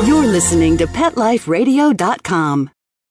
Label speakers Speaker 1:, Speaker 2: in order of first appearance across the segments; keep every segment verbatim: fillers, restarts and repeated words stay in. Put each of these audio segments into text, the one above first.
Speaker 1: You're listening to Pet Life Radio dot com.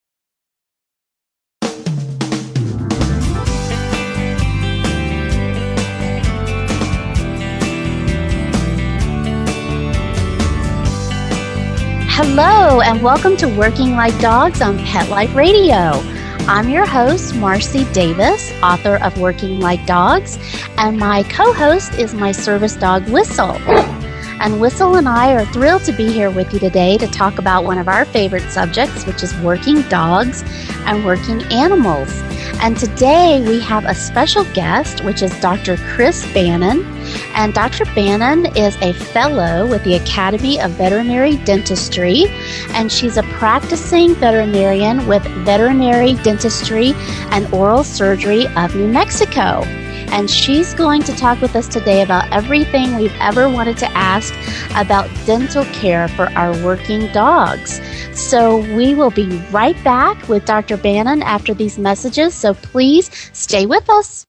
Speaker 2: Hello, and welcome to Working Like Dogs on Pet Life Radio. I'm your host, Marcy Davis, author of Working Like Dogs, and my co-host is my service dog, Whistle. And Whistle and I are thrilled to be here with you today to talk about one of our favorite subjects, which is working dogs and working animals. And today we have a special guest, which is Doctor Chris Bannon. And Doctor Bannon is a fellow with the Academy of Veterinary Dentistry, and she's a practicing veterinarian with Veterinary Dentistry and Oral Surgery of New Mexico. And she's going to talk with us today about everything we've ever wanted to ask about dental care for our working dogs. So we will be right back with Doctor Bannon after these messages, so please stay with us.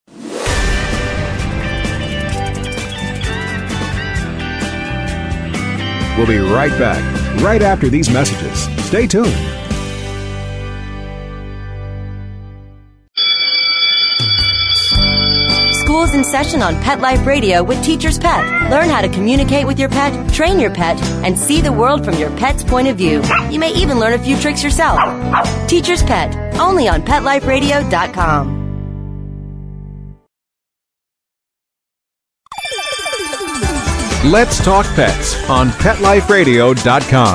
Speaker 3: We'll be right back, right after these messages. Stay tuned.
Speaker 4: School's in session on Pet Life Radio with Teacher's Pet. Learn how to communicate with your pet, train your pet, and see the world from your pet's point of view. You may even learn a few tricks yourself. Teacher's Pet, only on Pet Life Radio dot com.
Speaker 3: Let's Talk Pets on Pet Life Radio dot com.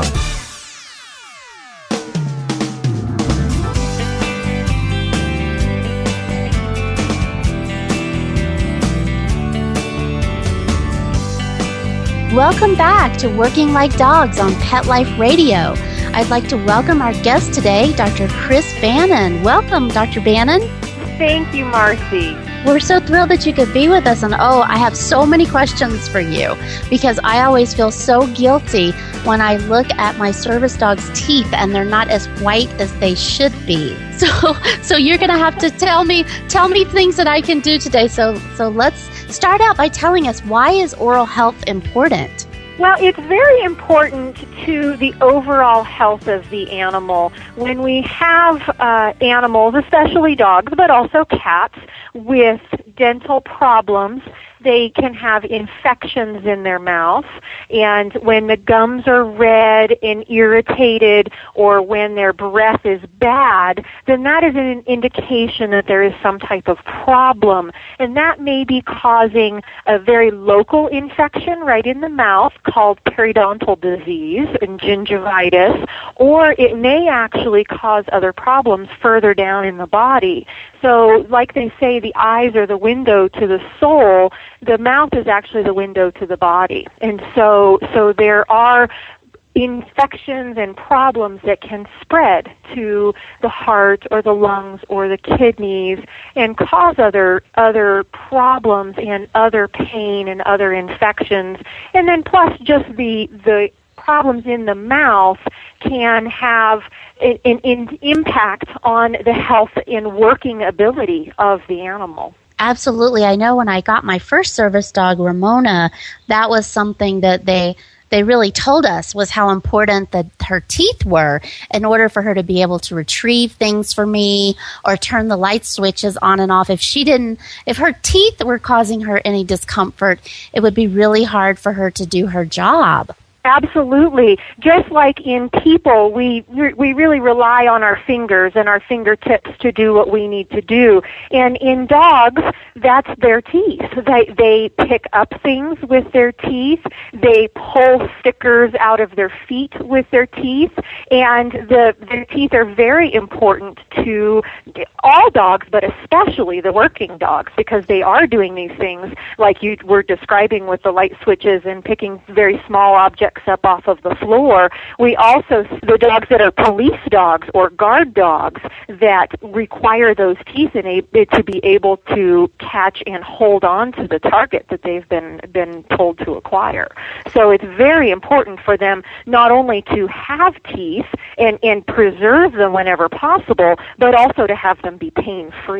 Speaker 2: Welcome back to Working Like Dogs on Pet Life Radio. I'd like to welcome our guest today, Doctor Chris Bannon. Welcome, Doctor Bannon.
Speaker 5: Thank you, Marcy.
Speaker 2: We're so thrilled that you could be with us, and oh, I have so many questions for you because I always feel so guilty when I look at my service dog's teeth and they're not as white as they should be. So, so you're going to have to tell me, tell me things that I can do today. So, so let's start out by telling us, why is oral health important?
Speaker 5: Well, it's very important to the overall health of the animal. When we have uh, animals, especially dogs, but also cats, with dental problems, they can have infections in their mouth, and when the gums are red and irritated, or when their breath is bad, then that is an indication that there is some type of problem, and that may be causing a very local infection right in the mouth called periodontal disease and gingivitis, or it may actually cause other problems further down in the body. So, like they say, the eyes are the window to the soul. The mouth is actually the window to the body. And so, so there are infections and problems that can spread to the heart or the lungs or the kidneys and cause other other problems and other pain and other infections. And then plus just the the problems in the mouth can have an, an, an impact on the health and working ability of the animal.
Speaker 2: Absolutely. I know when I got my first service dog, Ramona, that was something that they they really told us was how important that her teeth were in order for her to be able to retrieve things for me or turn the light switches on and off. If she didn't, if her teeth were causing her any discomfort, it would be really hard for her to do her job.
Speaker 5: Absolutely. Just like in people, we we really rely on our fingers and our fingertips to do what we need to do. And in dogs, that's their teeth. They they pick up things with their teeth. They pull stickers out of their feet with their teeth. And the their teeth are very important to all dogs, but especially the working dogs, because they are doing these things like you were describing with the light switches and picking very small objects up off of the floor. We also, the dogs that are police dogs or guard dogs that require those teeth in a, to be able to catch and hold on to the target that they've been, been told to acquire. So it's very important for them not only to have teeth and, and preserve them whenever possible, but also to have them be pain-free.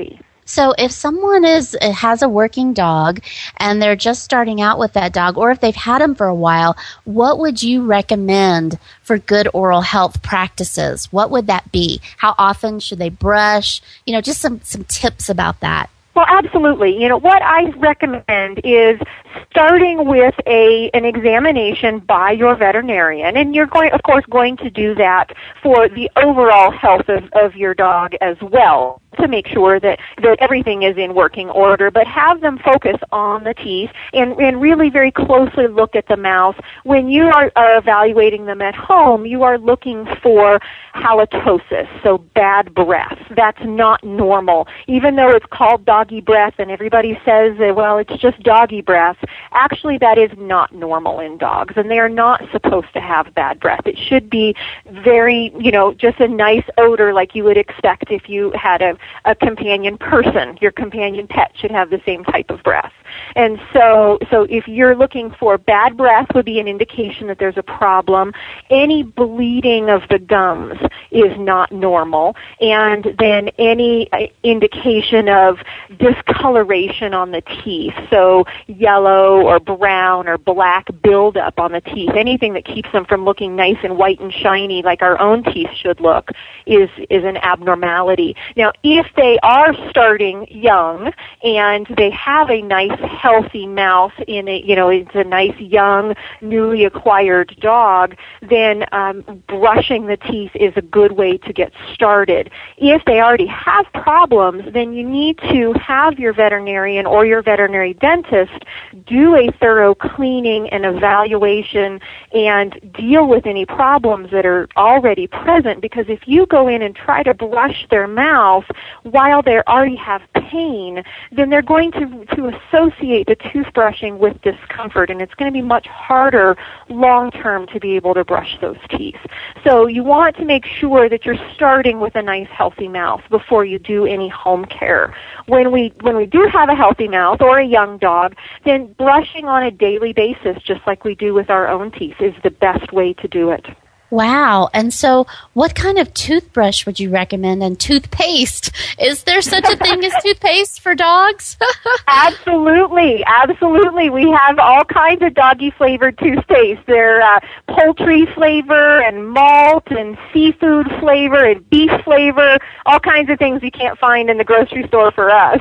Speaker 2: So if someone is has a working dog and they're just starting out with that dog, or if they've had him for a while, what would you recommend for good oral health practices? What would that be? How often should they brush? You know, just some, some tips about that.
Speaker 5: Well, absolutely. You know, what I recommend is starting with a an examination by your veterinarian, and you're going, of course, going to do that for the overall health of, of your dog as well, to make sure that, that everything is in working order, but have them focus on the teeth and, and really very closely look at the mouth. When you are, are evaluating them at home, you are looking for halitosis, so bad breath. That's not normal. Even though it's called doggy breath and everybody says, that, well, it's just doggy breath, actually that is not normal in dogs, and they are not supposed to have bad breath. It should be very, you know, just a nice odor like you would expect if you had a a companion person. Your companion pet should have the same type of breath. And so so if you're looking for bad breath, would be an indication that there's a problem. Any bleeding of the gums is not normal. And then any indication of discoloration on the teeth, so yellow or brown or black buildup on the teeth, anything that keeps them from looking nice and white and shiny like our own teeth should look, is, is an abnormality. Now, if they are starting young and they have a nice healthy mouth in a, you know, it's a nice young newly acquired dog, then um, brushing the teeth is a good way to get started. If they already have problems, then you need to have your veterinarian or your veterinary dentist do a thorough cleaning and evaluation and deal with any problems that are already present, because if you go in and try to brush their mouth while they already have pain, then they're going to, to associate the toothbrushing with discomfort, and it's going to be much harder long-term to be able to brush those teeth. So you want to make sure that you're starting with a nice, healthy mouth before you do any home care. When we, when we do have a healthy mouth or a young dog, then brushing on a daily basis, just like we do with our own teeth, is the best way to do it.
Speaker 2: Wow. And so what kind of toothbrush would you recommend, and toothpaste? Is there such a thing as toothpaste for dogs?
Speaker 5: Absolutely. Absolutely. We have all kinds of doggy-flavored toothpaste. They're uh, poultry flavor and malt and seafood flavor and beef flavor, all kinds of things you can't find in the grocery store for us.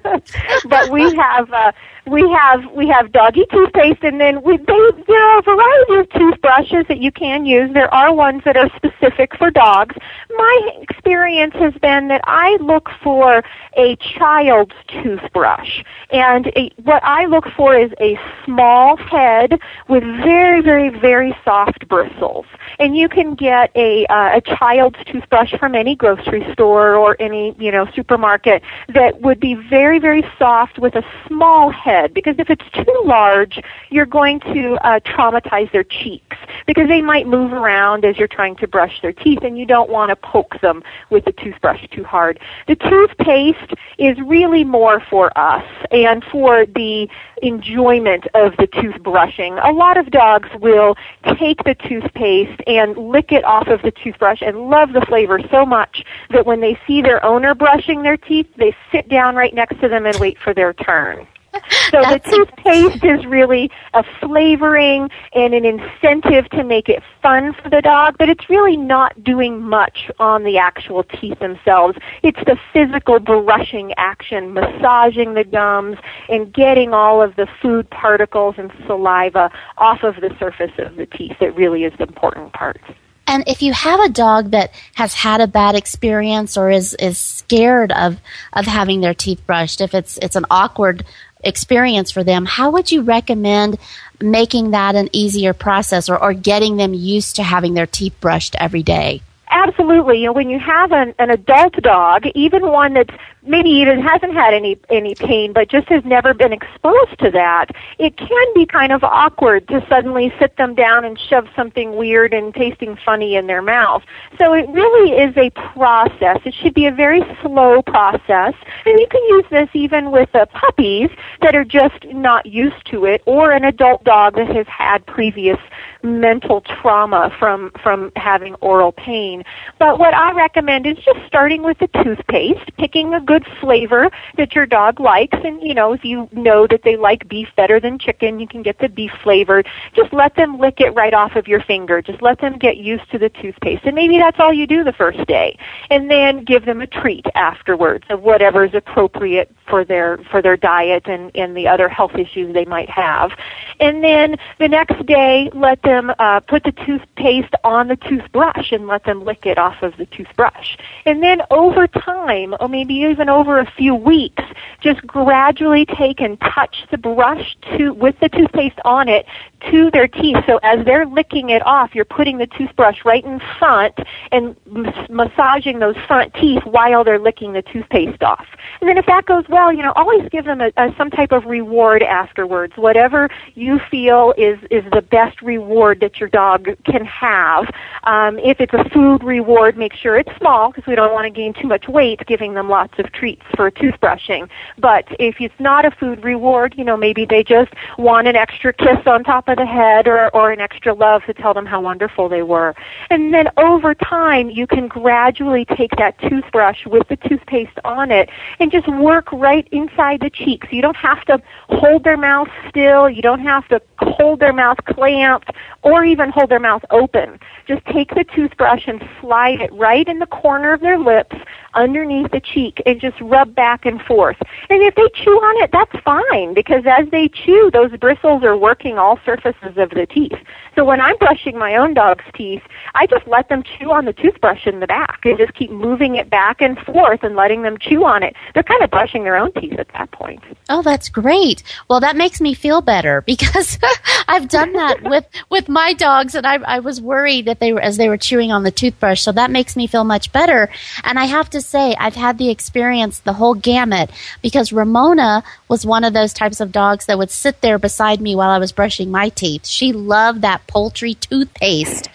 Speaker 5: But we have... Uh, We have we have doggy toothpaste, and then we, they, there are a variety of toothbrushes that you can use. There are ones that are specific for dogs. My experience has been that I look for a child's toothbrush, and a, what I look for is a small head with very, very, very soft bristles. And you can get a uh, a child's toothbrush from any grocery store or any, you know, supermarket that would be very, very soft with a small head. Because if it's too large, you're going to uh, traumatize their cheeks, because they might move around as you're trying to brush their teeth, and you don't want to poke them with the toothbrush too hard. The toothpaste is really more for us and for the enjoyment of the toothbrushing. A lot of dogs will take the toothpaste and lick it off of the toothbrush and love the flavor so much that when they see their owner brushing their teeth, they sit down right next to them and wait for their turn. So the toothpaste is really a flavoring and an incentive to make it fun for the dog, but it's really not doing much on the actual teeth themselves. It's the physical brushing action, massaging the gums, and getting all of the food particles and saliva off of the surface of the teeth that really is the important part.
Speaker 2: And if you have a dog that has had a bad experience or is, is scared of, of having their teeth brushed, if it's it's an awkward experience for them, how would you recommend making that an easier process, or, or getting them used to having their teeth brushed every day?
Speaker 5: Absolutely. You know, when you have an, an adult dog, even one that's maybe even hasn't had any any pain, but just has never been exposed to that, it can be kind of awkward to suddenly sit them down and shove something weird and tasting funny in their mouth. So it really is a process. It should be a very slow process. And you can use this even with uh, puppies that are just not used to it, or an adult dog that has had previous mental trauma from from having oral pain. toothbrushing. But what I recommend is just starting with the toothpaste, picking a good flavor that your dog likes. And, you know, if you know that they like beef better than chicken, you can get the beef flavored. Just let them lick it right off of your finger. Just let them get used to the toothpaste. And maybe that's all you do the first day. And then give them a treat afterwards of whatever is appropriate for their for their diet and, and the other health issues they might have. And then the next day, let them uh, put the toothpaste on the toothbrush and let them lick it off of the toothbrush. And then over time, or maybe even over a few weeks, just gradually take and touch the brush to with the toothpaste on it to their teeth. So as they're licking it off, you're putting the toothbrush right in front and mas- massaging those front teeth while they're licking the toothpaste off. And then if that goes well, you know, always give them a, a, some type of reward afterwards. Whatever you feel is, is the best reward that your dog can have. Um, if it's a food reward, make sure it's small because we don't want to gain too much weight giving them lots of treats for toothbrushing. But if it's not a food reward, you know, maybe they just want an extra kiss on top of the head or, or an extra love to tell them how wonderful they were. And then over time, you can gradually take that toothbrush with the toothpaste on it and just work right inside the cheeks. You don't have to hold their mouth still. You don't have to hold their mouth clamped or even hold their mouth open. Just take the toothbrush and slide it right in the corner of their lips underneath the cheek and just rub back and forth. And if they chew on it, that's fine because as they chew, those bristles are working all surfaces of the teeth. So when I'm brushing my own dog's teeth, I just let them chew on the toothbrush in the back and just keep moving it back and forth and letting them chew on it. They're kind of brushing their own teeth at that point.
Speaker 2: Oh, that's great. Well, that makes me feel better because I've done that with, with my dogs, and I, I was worried that they were as they were chewing on the toothbrush. So that makes me feel much better. And I have to say, I've had the experience the whole gamut because Ramona was one of those types of dogs that would sit there beside me while I was brushing my teeth. She loved that poultry toothpaste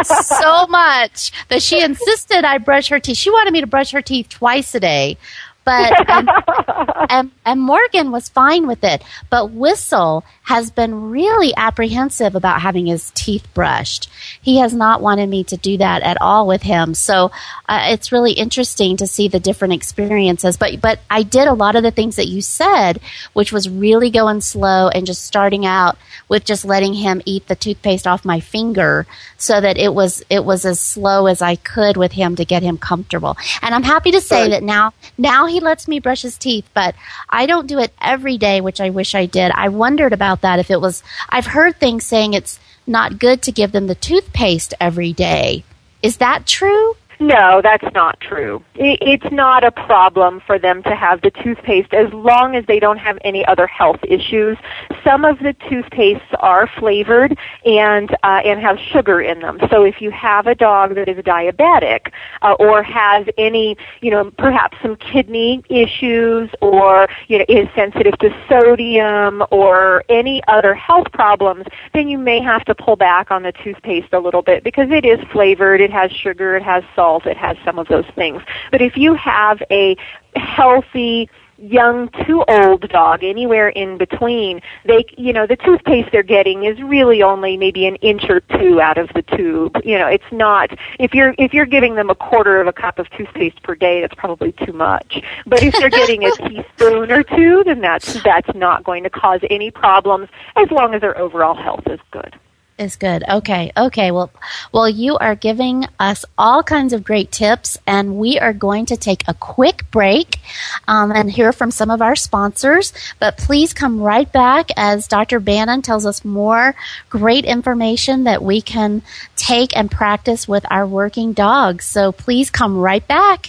Speaker 2: so much that she insisted I brush her teeth. She wanted me to brush her teeth twice a day. But and, and, and Morgan was fine with it. But Whistle has been really apprehensive about having his teeth brushed. He has not wanted me to do that at all with him. So uh, it's really interesting to see the different experiences. But but I did a lot of the things that you said, which was really going slow and just starting out with just letting him eat the toothpaste off my finger, so that it was it was as slow as I could with him to get him comfortable. And I'm happy to say that now now he lets me brush his teeth, but I don't do it every day, which I wish I did. I wondered about that if it was, I've heard things saying it's not good to give them the toothpaste every day. Is that true?
Speaker 5: No, that's not true. It's not a problem for them to have the toothpaste as long as they don't have any other health issues. Some of the toothpastes are flavored and uh, and have sugar in them. So if you have a dog that is diabetic uh, or has any, you know, perhaps some kidney issues or, you know, is sensitive to sodium or any other health problems, then you may have to pull back on the toothpaste a little bit because it is flavored, it has sugar, it has salt. It has some of those things. But if you have a healthy, young to old dog, anywhere in between, they, you know, the toothpaste they're getting is really only maybe an inch or two out of the tube. You know, it's not, if you're, if you're giving them a quarter of a cup of toothpaste per day, that's probably too much. But if they're getting a teaspoon or two, then that's, that's not going to cause any problems as long as their overall health is good.
Speaker 2: Is good. Okay. Okay. Well, well, you are giving us all kinds of great tips, and we are going to take a quick break um, and hear from some of our sponsors. But please come right back as Doctor Bannon tells us more great information that we can take and practice with our working dogs. So please come right back.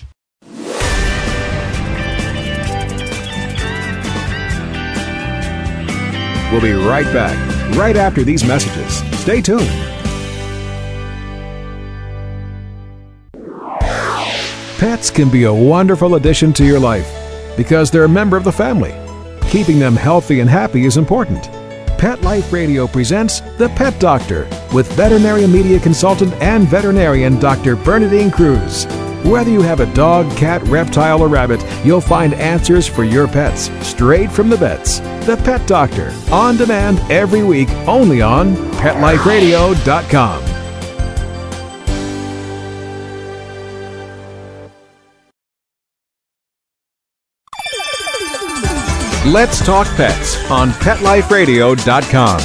Speaker 3: We'll be right back, right after these messages. Stay tuned. Pets can be a wonderful addition to your life because they're a member of the family. Keeping them healthy and happy is important. Pet Life Radio presents The Pet Doctor with veterinary media consultant and veterinarian Doctor Bernadine Cruz. Whether you have a dog, cat, reptile, or rabbit, you'll find answers for your pets straight from the vets. The Pet Doctor, on demand every week, only on pet life radio dot com. Let's Talk Pets on pet life radio dot com.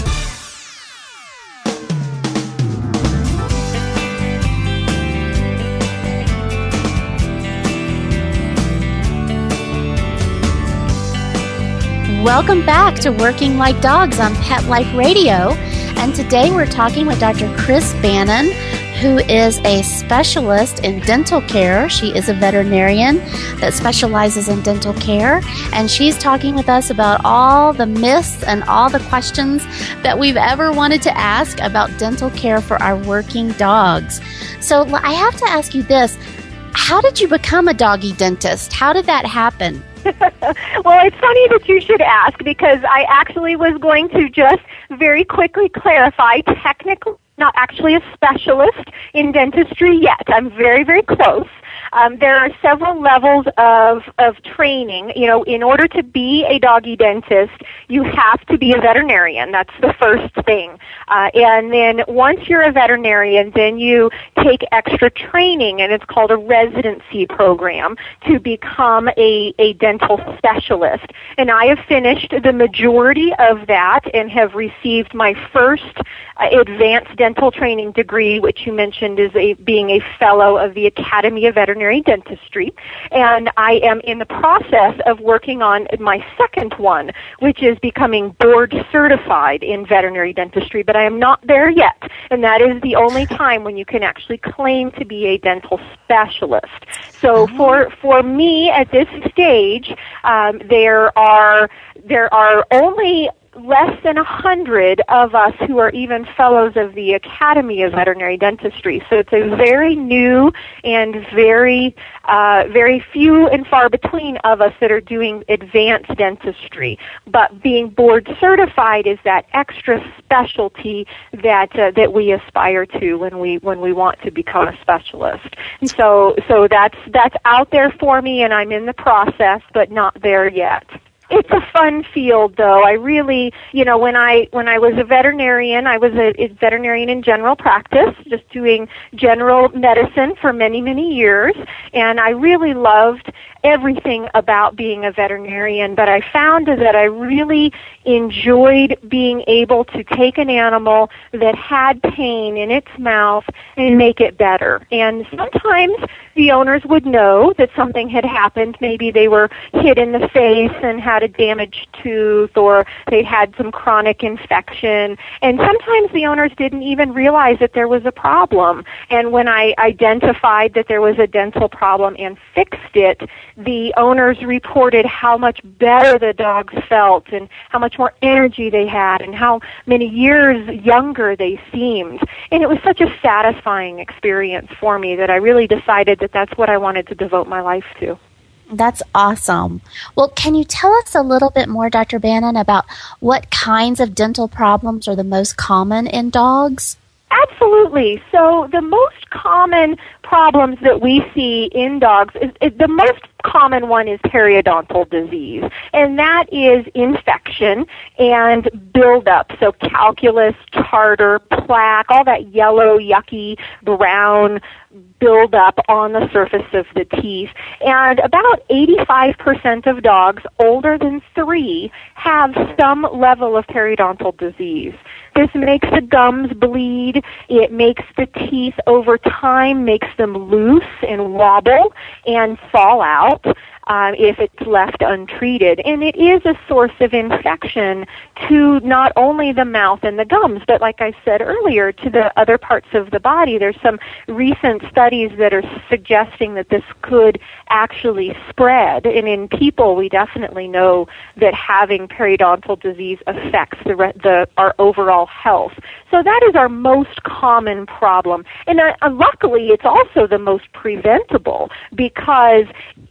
Speaker 2: Welcome back to Working Like Dogs on Pet Life Radio. And today we're talking with Doctor Chris Bannon, who is a specialist in dental care. She is a veterinarian that specializes in dental care, and she's talking with us about all the myths and all the questions that we've ever wanted to ask about dental care for our working dogs. So I have to ask you this. How did you become a doggy dentist? How did that happen?
Speaker 5: Well, it's funny that you should ask, because I actually was going to just very quickly clarify, technically not actually a specialist in dentistry yet. I'm very, very close. Um, there are several levels of, of training. You know, in order to be a doggy dentist, you have to be a veterinarian. That's the first thing. Uh, and then once you're a veterinarian, then you take extra training, and it's called a residency program, to become a, a dental specialist. And I have finished the majority of that and have received my first uh, advanced dental training degree, which you mentioned is a, being a fellow of the Academy of Veterinary Dentistry, and I am in the process of working on my second one, which is becoming board certified in veterinary dentistry, but I am not there yet, and that is the only time when you can actually claim to be a dental specialist. So for for me at this stage, um, there are there are only less than a hundred of us who are even fellows of the Academy of Veterinary Dentistry. So it's a very new and very, uh, very few and far between of us that are doing advanced dentistry. But being board certified is that extra specialty that uh, that we aspire to when we when we want to become a specialist. And so so that's that's out there for me, and I'm in the process, but not there yet. It's a fun field, though. I really, you know, when I when I was a veterinarian, I was a, a veterinarian in general practice, just doing general medicine for many, many years, and I really loved everything about being a veterinarian, but I found that I really enjoyed being able to take an animal that had pain in its mouth and make it better. And sometimes the owners would know that something had happened. Maybe they were hit in the face and had a damaged tooth, or they had some chronic infection. And sometimes the owners didn't even realize that there was a problem. And when I identified that there was a dental problem and fixed it, the owners reported how much better the dogs felt and how much more energy they had and how many years younger they seemed. And it was such a satisfying experience for me that I really decided that that's what I wanted to devote my life to.
Speaker 2: That's awesome. Well, can you tell us a little bit more, Doctor Bannon, about what kinds of dental problems are the most common in dogs?
Speaker 5: Absolutely. So the most common problems that we see in dogs, is, is the most common one is periodontal disease, and that is infection and buildup. So calculus, tartar, plaque, all that yellow, yucky, brown buildup on the surface of the teeth. And about eighty-five percent of dogs older than three have some level of periodontal disease. This makes the gums bleed. It makes the teeth over time, makes them loose and wobble and fall out uh, if it's left untreated. And it is a source of infection to not only the mouth and the gums, but like I said earlier, to the other parts of the body. There's some recent studies that are suggesting that this could actually spread. And in people, we definitely know that having periodontal disease affects the, the our overall health. So that is our most common problem. And uh, luckily, it's also the most preventable, because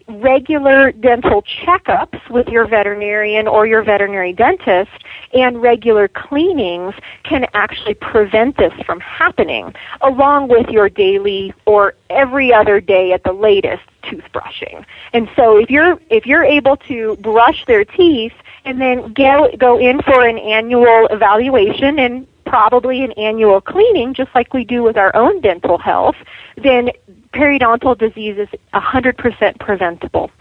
Speaker 5: regular dental checkups with your veterinarian or your veterinary dentist and regular cleanings can actually prevent this from happening, along with your daily or every other day at the latest toothbrushing. And so if you're if you're able to brush their teeth and then go go in for an annual evaluation and probably an annual cleaning, just like we do with our own dental health, then periodontal disease is one hundred percent preventable.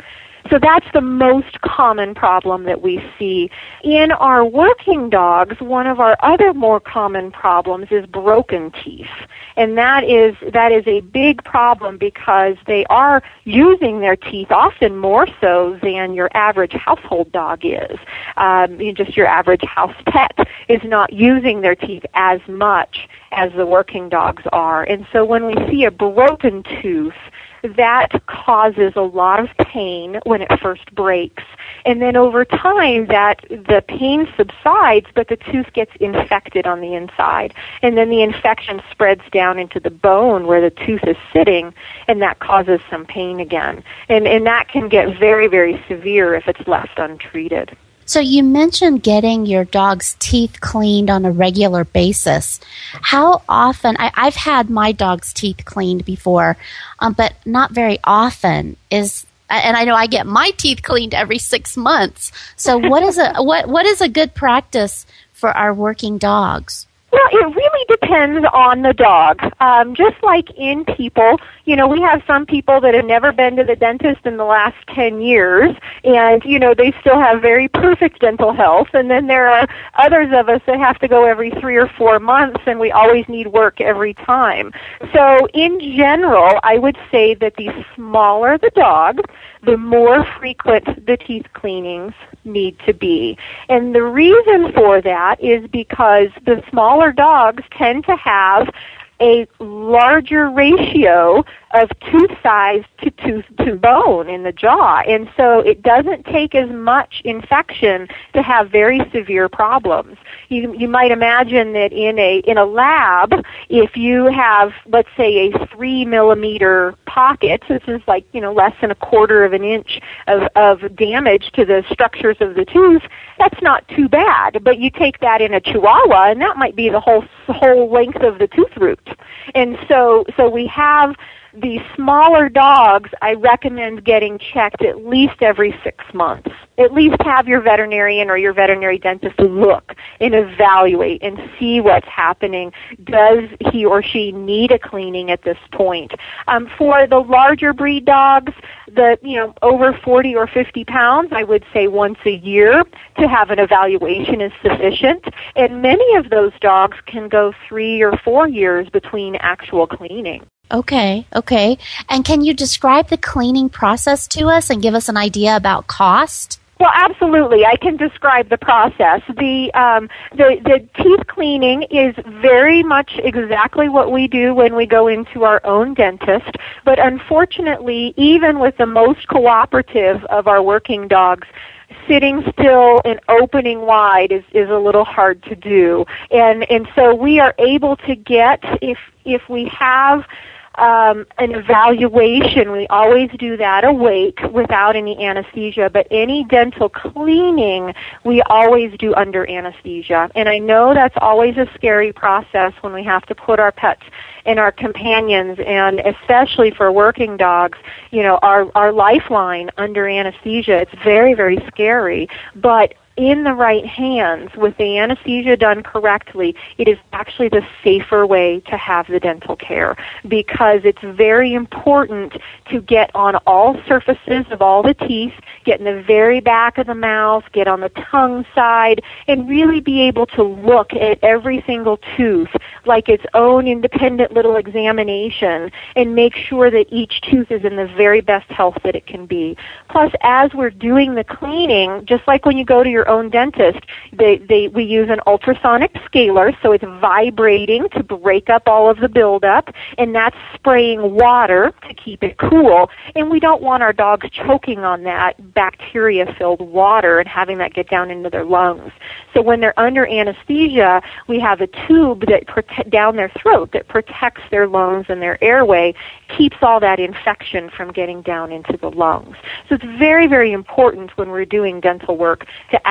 Speaker 5: So that's the most common problem that we see. In our working dogs, one of our other more common problems is broken teeth. And that is that is a big problem because they are using their teeth often more so than your average household dog is. Um, you know, just your average house pet is not using their teeth as much as the working dogs are. And so when we see a broken tooth, that causes a lot of pain when it first breaks. And then over time, that the pain subsides, but the tooth gets infected on the inside. And then the infection spreads down into the bone where the tooth is sitting, and that causes some pain again. And, and that can get very, very severe if it's left untreated.
Speaker 2: So you mentioned getting your dog's teeth cleaned on a regular basis. How often, I, I've had my dog's teeth cleaned before, um, but not very often. Is and I know I get my teeth cleaned every six months. So what is a what what is a good practice for our working dogs?
Speaker 5: Well, it really depends on the dog. Um, just like in people, you know, we have some people that have never been to the dentist in the last ten years, and, you know, they still have very perfect dental health. And then there are others of us that have to go every three or four months, and we always need work every time. So in general, I would say that the smaller the dog, the more frequent the teeth cleanings need to be. And the reason for that is because the smaller dogs tend to have a larger ratio of tooth size to tooth to bone in the jaw. And so it doesn't take as much infection to have very severe problems. You you might imagine that in a in a lab, if you have, let's say, a three millimeter pocket, this is like, you know, less than a quarter of an inch of, of damage to the structures of the tooth, that's not too bad. But you take that in a Chihuahua, and that might be the whole whole length of the tooth root. And so so we have the smaller dogs, I recommend getting checked at least every six months. At least have your veterinarian or your veterinary dentist look and evaluate and see what's happening. Does he or she need a cleaning at this point? Um, for the larger breed dogs, the you know over forty or fifty pounds, I would say once a year to have an evaluation is sufficient. And many of those dogs can go three or four years between actual cleaning.
Speaker 2: Okay, okay. And can you describe the cleaning process to us and give us an idea about cost?
Speaker 5: Well, absolutely. I can describe the process. The, um, the the teeth cleaning is very much exactly what we do when we go into our own dentist. But unfortunately, even with the most cooperative of our working dogs, sitting still and opening wide is, is a little hard to do. And and so we are able to get, if if we have Um, an evaluation, we always do that awake without any anesthesia, but any dental cleaning we always do under anesthesia. And I know that's always a scary process when we have to put our pets and our companions, and especially for working dogs, you know, our, our lifeline under anesthesia. It's very, very scary, but in the right hands, with the anesthesia done correctly, it is actually the safer way to have the dental care, because it's very important to get on all surfaces of all the teeth, get in the very back of the mouth, get on the tongue side, and really be able to look at every single tooth like its own independent little examination and make sure that each tooth is in the very best health that it can be. Plus, as we're doing the cleaning, just like when you go to your own dentist, they, they, we use an ultrasonic scaler, so it's vibrating to break up all of the buildup, and that's spraying water to keep it cool. And we don't want our dogs choking on that bacteria-filled water and having that get down into their lungs. So when they're under anesthesia, we have a tube that prote- down their throat that protects their lungs and their airway, keeps all that infection from getting down into the lungs. So it's very, very important when we're doing dental work to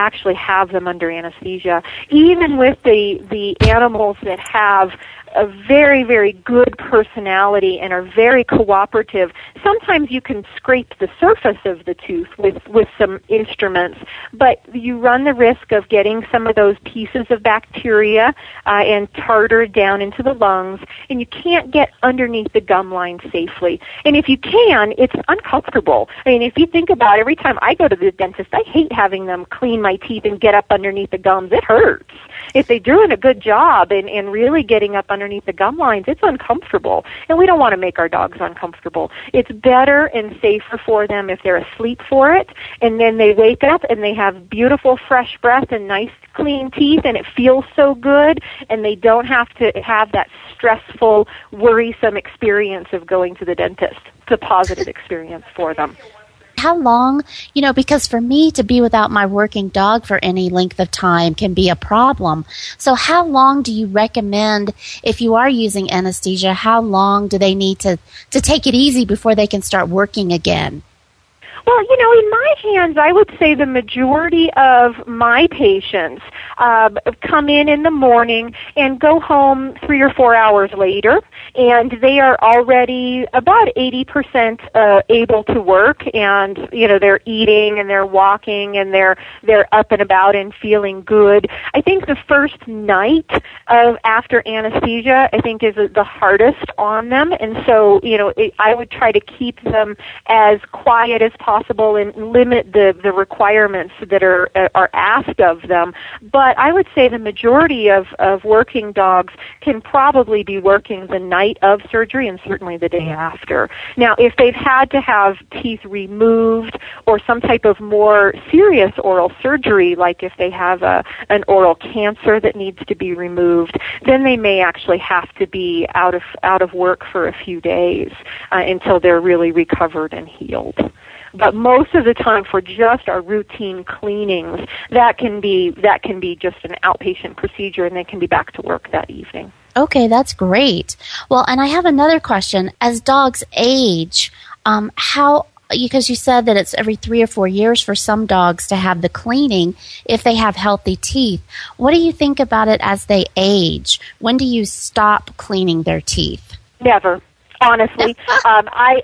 Speaker 5: actually have them under anesthesia. Even with the, the animals that have a very, very good personality and are very cooperative, sometimes you can scrape the surface of the tooth with, with some instruments, but you run the risk of getting some of those pieces of bacteria uh, and tartar down into the lungs, and you can't get underneath the gum line safely. And if you can, it's uncomfortable. I mean, if you think about it, every time I go to the dentist, I hate having them clean my teeth and get up underneath the gums. It hurts. If they're doing a good job and, and really getting up underneath the gum lines, it's uncomfortable. And we don't want to make our dogs uncomfortable. It's better and safer for them if they're asleep for it, and then they wake up and they have beautiful fresh breath and nice clean teeth, and it feels so good, and they don't have to have that stressful, worrisome experience of going to the dentist. It's a positive experience for them.
Speaker 2: How long, you know, because for me to be without my working dog for any length of time can be a problem. So how long do you recommend, if you are using anesthesia, how long do they need to, to take it easy before they can start working again?
Speaker 5: Well, you know, in my hands, I would say the majority of my patients uh, come in in the morning and go home three or four hours later, and they are already about eighty percent uh, able to work, and, you know, they're eating and they're walking and they're they're up and about and feeling good. I think the first night of after anesthesia, I think, is the hardest on them, and so, you know, it, I would try to keep them as quiet as possible. possible and limit the, the requirements that are are asked of them. But I would say the majority of, of working dogs can probably be working the night of surgery and certainly the day after. Now, if they've had to have teeth removed or some type of more serious oral surgery, like if they have a, an oral cancer that needs to be removed, then they may actually have to be out of out of work for a few days uh, until they're really recovered and healed. But most of the time, for just our routine cleanings, that can be that can be just an outpatient procedure, and they can be back to work that evening.
Speaker 2: Okay, that's great. Well, and I have another question. As dogs age, um, how, because you said that it's every three or four years for some dogs to have the cleaning if they have healthy teeth. What do you think about it as they age? When do you stop cleaning their teeth?
Speaker 5: Never. Honestly, um, I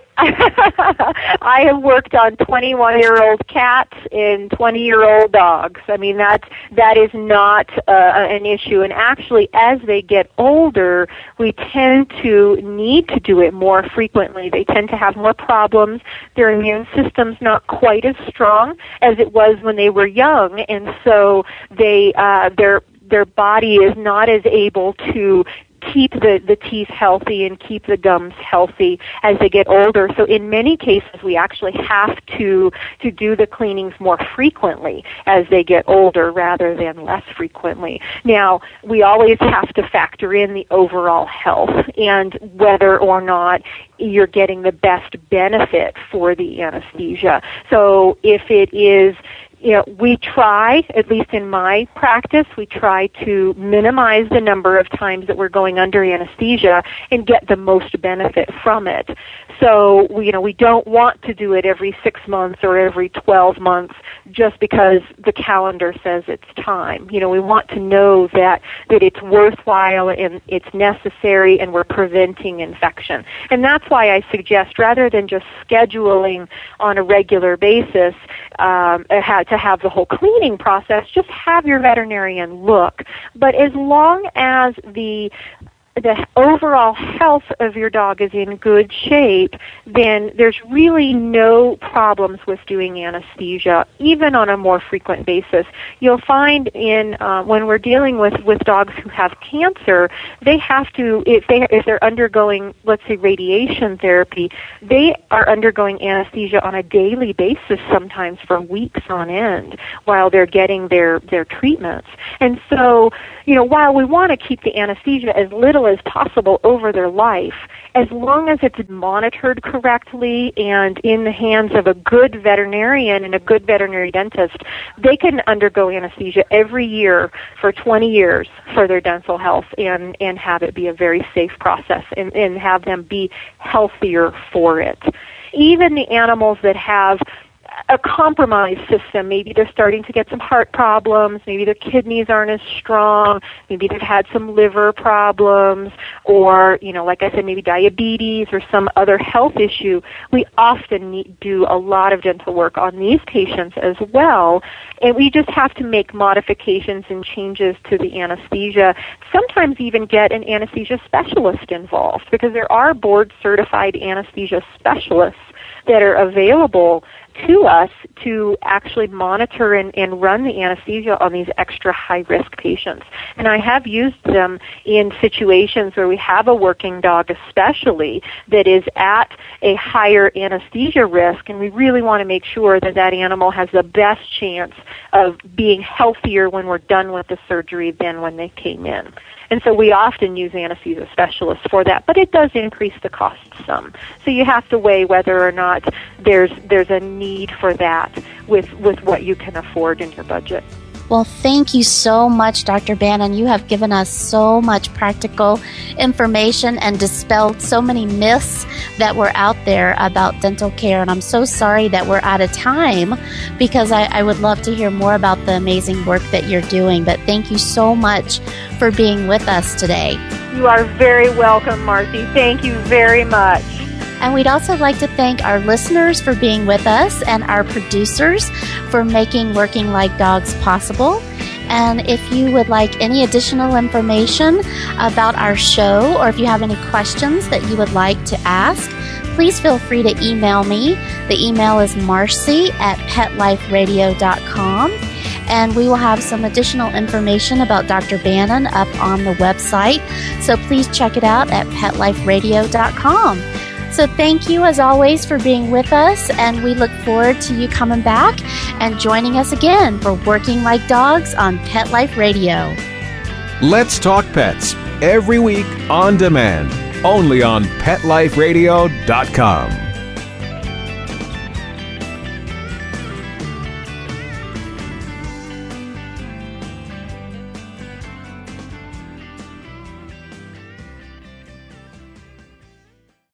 Speaker 5: I have worked on twenty-one-year-old cats and twenty-year-old dogs. I mean, that that is not uh, an issue. And actually, as they get older, we tend to need to do it more frequently. They tend to have more problems. Their immune system's not quite as strong as it was when they were young, and so they uh, their their body is not as able to keep the, the teeth healthy and keep the gums healthy as they get older. So in many cases, we actually have to to do the cleanings more frequently as they get older rather than less frequently. Now, we always have to factor in the overall health and whether or not you're getting the best benefit for the anesthesia. So if it is You know, we try, at least in my practice, we try to minimize the number of times that we're going under anesthesia and get the most benefit from it. So, you know, we don't want to do it every six months or every twelve months just because the calendar says it's time. You know, we want to know that, that it's worthwhile and it's necessary and we're preventing infection. And that's why I suggest, rather than just scheduling on a regular basis, um, to have the whole cleaning process, just have your veterinarian look. But as long as the the overall health of your dog is in good shape, then there's really no problems with doing anesthesia, even on a more frequent basis. You'll find in uh, when we're dealing with, with dogs who have cancer, they have to, if they if they're undergoing, let's say, radiation therapy, they are undergoing anesthesia on a daily basis, sometimes for weeks on end, while they're getting their their treatments. And so, you know, while we want to keep the anesthesia as little as possible over their life, as long as it's monitored correctly and in the hands of a good veterinarian and a good veterinary dentist, they can undergo anesthesia every year for twenty years for their dental health and, and have it be a very safe process and, and have them be healthier for it. Even the animals that have a compromised system. Maybe they're starting to get some heart problems. Maybe their kidneys aren't as strong. Maybe they've had some liver problems, or, you know, like I said, maybe diabetes or some other health issue. We often need, do a lot of dental work on these patients as well, and we just have to make modifications and changes to the anesthesia. Sometimes even get an anesthesia specialist involved, because there are board-certified anesthesia specialists that are available to us to actually monitor and, and run the anesthesia on these extra high-risk patients. And I have used them in situations where we have a working dog especially that is at a higher anesthesia risk, and we really want to make sure that that animal has the best chance of being healthier when we're done with the surgery than when they came in. And so we often use anesthesia specialists for that, but it does increase the cost some. So you have to weigh whether or not there's there's a need for that with, with what you can afford in your budget.
Speaker 2: Well, thank you so much, Doctor Bannon. You have given us so much practical information and dispelled so many myths that were out there about dental care. And I'm so sorry that we're out of time, because I, I would love to hear more about the amazing work that you're doing. But thank you so much for being with us today.
Speaker 5: You are very welcome, Marcy. Thank you very much.
Speaker 2: And we'd also like to thank our listeners for being with us, and our producers for making Working Like Dogs possible. And if you would like any additional information about our show, or if you have any questions that you would like to ask, please feel free to email me. The email is marcy at pet life radio dot com. And we will have some additional information about Doctor Bannon up on the website. So please check it out at pet life radio dot com. So thank you, as always, for being with us, and we look forward to you coming back and joining us again for Working Like Dogs on Pet Life Radio.
Speaker 3: Let's Talk Pets, every week on demand, only on pet life radio dot com.